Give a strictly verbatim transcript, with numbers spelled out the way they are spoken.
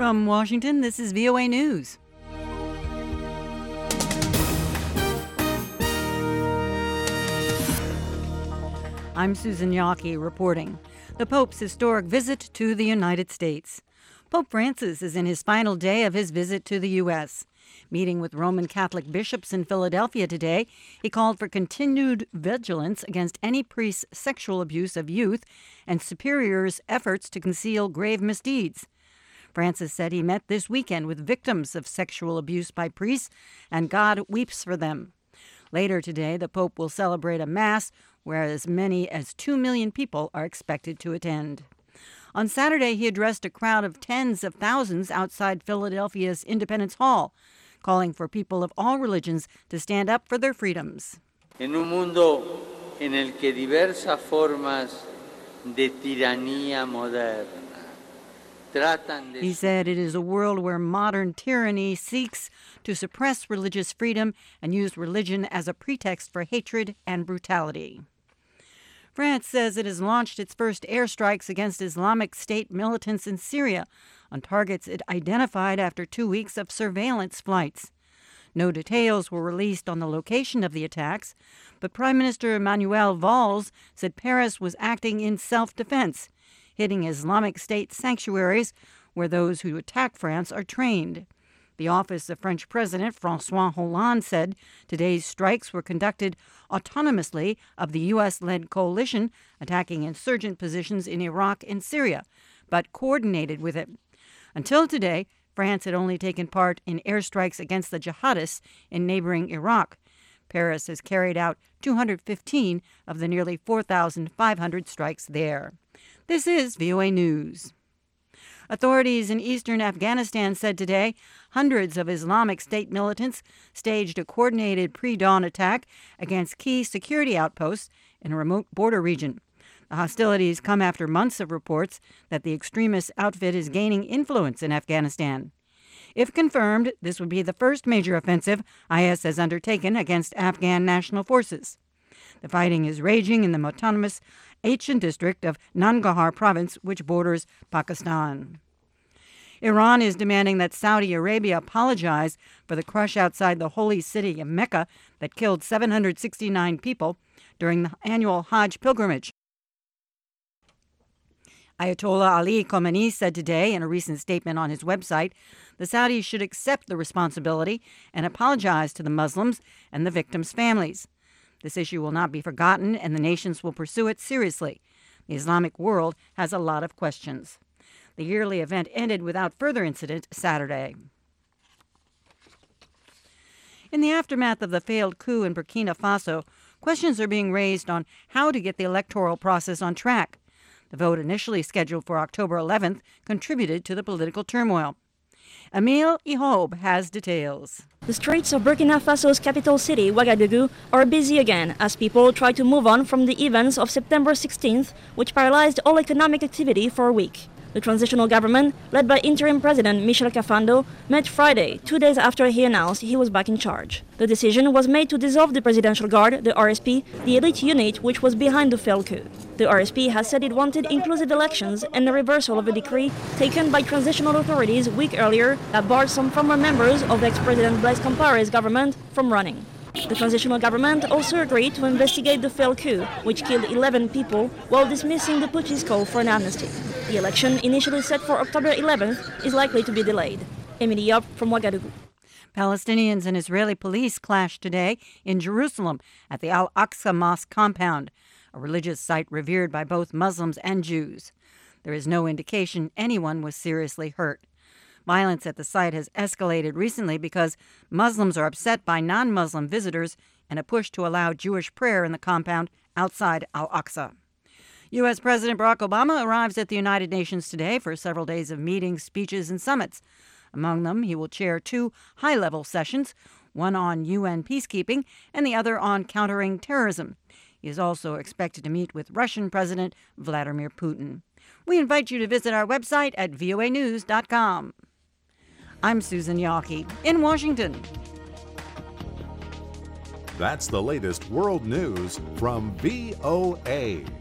From Washington, this is V O A News. I'm Susan Yockey reporting. The Pope's historic visit to the United States. Pope Francis is in his final day of his visit to the U S Meeting with Roman Catholic bishops in Philadelphia today, he called for continued vigilance against any priest's sexual abuse of youth and superiors' efforts to conceal grave misdeeds. Francis said he met this weekend with victims of sexual abuse by priests, and God weeps for them. Later today, the Pope will celebrate a Mass where as many as two million people are expected to attend. On Saturday, he addressed a crowd of tens of thousands outside Philadelphia's Independence Hall, calling for people of all religions to stand up for their freedoms. En un mundo en el que diversas formas de tiranía moderna tratan de... He said it is a world where modern tyranny seeks to suppress religious freedom and use religion as a pretext for hatred and brutality. France says it has launched its first airstrikes against Islamic State militants in Syria on targets it identified after two weeks of surveillance flights. No details were released on the location of the attacks, but Prime Minister Manuel Valls said Paris was acting in self-defense, hitting Islamic State sanctuaries where those who attack France are trained. The office of French President François Hollande said today's strikes were conducted autonomously of the U S-led coalition attacking insurgent positions in Iraq and Syria, but coordinated with it. Until today, France had only taken part in airstrikes against the jihadists in neighboring Iraq. Paris has carried out two hundred fifteen of the nearly four thousand five hundred strikes there. This is V O A News. Authorities in eastern Afghanistan said today hundreds of Islamic State militants staged a coordinated pre-dawn attack against key security outposts in a remote border region. The hostilities come after months of reports that the extremist outfit is gaining influence in Afghanistan. If confirmed, this would be the first major offensive I S has undertaken against Afghan national forces. The fighting is raging in the autonomous Achin district of Nangarhar province, which borders Pakistan. Iran is demanding that Saudi Arabia apologize for the crush outside the holy city of Mecca that killed seven hundred sixty-nine people during the annual Hajj pilgrimage. Ayatollah Ali Khamenei said today in a recent statement on his website the Saudis should accept the responsibility and apologize to the Muslims and the victims' families. This issue will not be forgotten, and the nations will pursue it seriously. The Islamic world has a lot of questions. The yearly event ended without further incident Saturday. In the aftermath of the failed coup in Burkina Faso, questions are being raised on how to get the electoral process on track. The vote, initially scheduled for October eleventh, contributed to the political turmoil. Emile Ihob has details. The streets of Burkina Faso's capital city, Ouagadougou, are busy again as people try to move on from the events of September sixteenth, which paralyzed all economic activity for a week. The transitional government, led by interim president Michel Kafando, met Friday, two days after he announced he was back in charge. The decision was made to dissolve the Presidential Guard, the R S P, the elite unit which was behind the failed coup. The R S P has said it wanted inclusive elections and the reversal of a decree taken by transitional authorities a week earlier that barred some former members of ex-President Blaise Compaoré's government from running. The transitional government also agreed to investigate the failed coup, which killed eleven people, while dismissing the putschist call for an amnesty. The election, initially set for October eleventh, is likely to be delayed. Emily Yop from Ouagadougou. Palestinians and Israeli police clashed today in Jerusalem at the Al-Aqsa Mosque compound, a religious site revered by both Muslims and Jews. There is no indication anyone was seriously hurt. Violence at the site has escalated recently because Muslims are upset by non-Muslim visitors and a push to allow Jewish prayer in the compound outside Al-Aqsa. U S. President Barack Obama arrives at the United Nations today for several days of meetings, speeches, and summits. Among them, he will chair two high-level sessions, one on U N peacekeeping and the other on countering terrorism. He is also expected to meet with Russian President Vladimir Putin. We invite you to visit our website at V O A news dot com. I'm Susan Yockey in Washington. That's the latest world news from V O A.